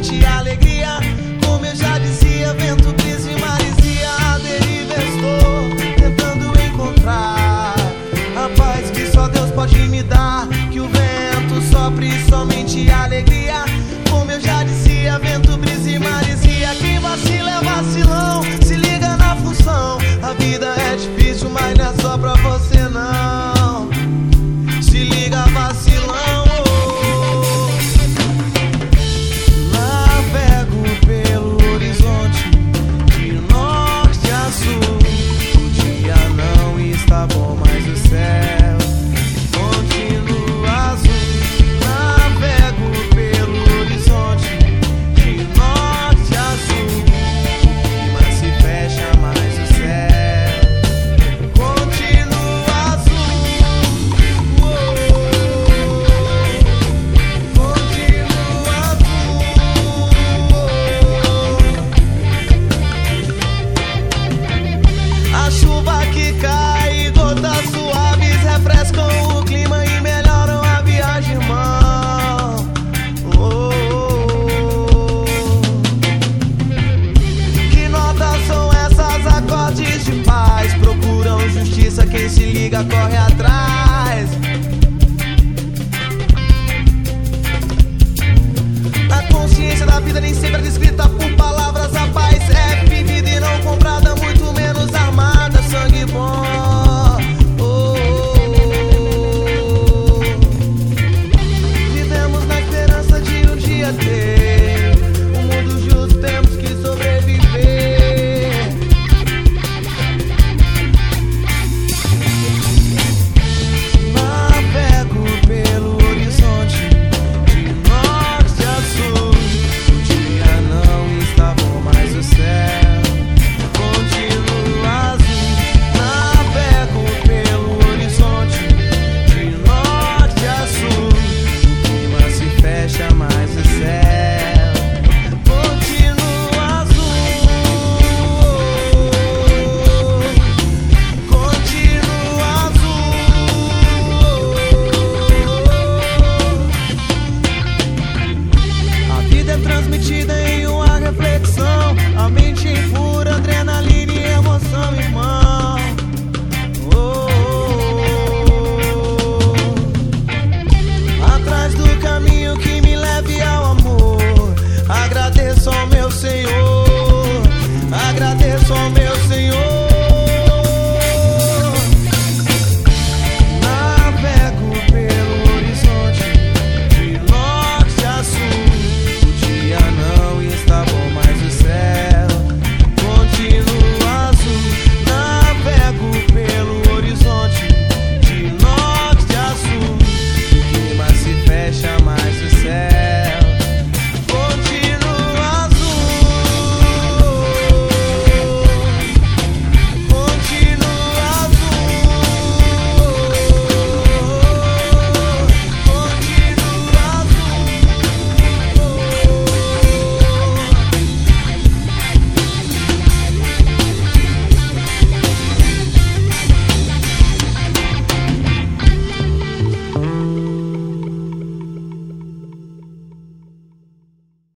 somente alegria. Como eu já dizia, vento, brisa e maresia, a deriva estou tentando encontrar a paz que só Deus pode me dar. Que o vento sopre somente alegria. Como eu já dizia, vento, brisa e maresia. Quem vacila é vacilão, se liga na função. A vida é difícil, mas não é só pra você não. Se liga, vacilão. Navego pelo horizonte de norte a sul. O dia não está bom, mas o céu continua azul. Navego pelo horizonte de norte a sul. Mas se fecha, mas o céu continua azul. Continua azul. A chuva que cai, gotas suaves refrescam o clima e melhoram a viagem, irmão. Que notas são essas? Acordes de paz. Procuram justiça, quem se liga corre atrás. A consciência da vida nem sempre é descrita por palavras.